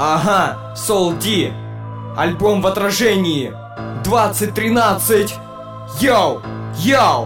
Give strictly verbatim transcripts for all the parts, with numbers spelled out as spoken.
Ага, Soul D. Альбом в отражении. двадцать тринадцать. Йоу, йоу.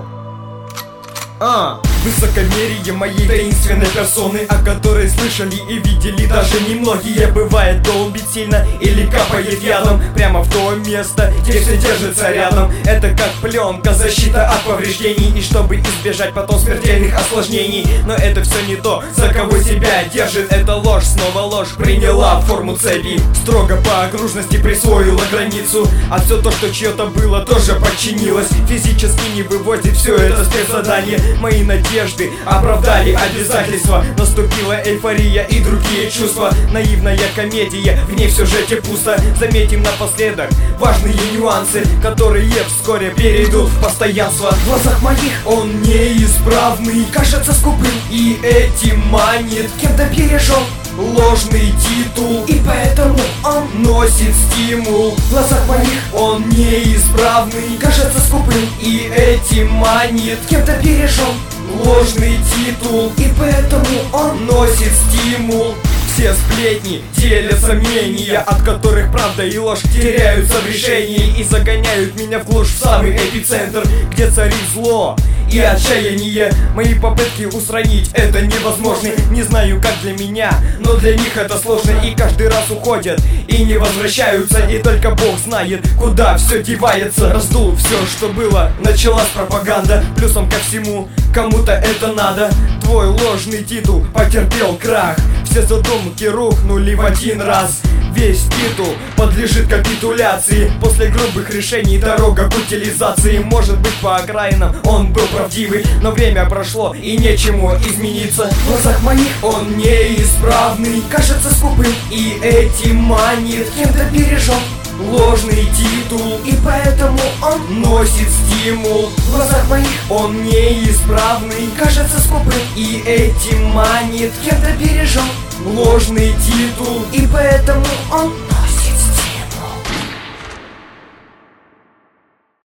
А, высокомерие моей таинственной персоны, о которой слышали и видели даже немногие. Бывает, долбит сильно или капает ядом прямо в то место, где все держится рядом. Это как пленка, защита от повреждений, и чтобы избежать потом смертельных осложнений. Но это все не то, за кого себя держит. Это ложь, снова ложь, приняла форму цепи. Строго по окружности присвоила границу, а все то, что чье-то было, тоже подчинилось. Физически не вывозит все это спецзадание. Мои надежды оправдали обязательства. Наступила эйфория и другие чувства. Наивная комедия, в ней в сюжете пусто. Заметим напоследок важные нюансы, которые вскоре перейдут в постоянство. В глазах моих он неисправный, кажется скупым и этим манит. Кем-то бережен ложный титул, и поэтому он носит стимул. В глазах моих он неисправный, кажется скупым и этим манит. Кем-то бережен ложный титул, и поэтому он носит стимул. Все сплетни делятся мнения, от которых правда и ложь теряются в решении и загоняют меня в глушь, в самый эпицентр, где царит зло и отчаяние. Мои попытки устранить это невозможны. Не знаю, как для меня, но для них это сложно. И каждый раз уходят и не возвращаются, и только Бог знает, куда все девается. Раздул все, что было, началась пропаганда. Плюсом ко всему, кому-то это надо. Твой ложный титул потерпел крах. Все задумки рухнули в один раз. Весь титул подлежит капитуляции. После грубых решений дорога к утилизации. Может быть, по окраинам он был правдивый, но время прошло и нечему измениться. В глазах моих он неисправный, кажется скупым и этим манит. Кем-то бережен ложный титул, и поэтому он носит стимул. В глазах моих он неисправный, кажется скупым и этим манит. Кем-то бережен ложный титул, и поэтому он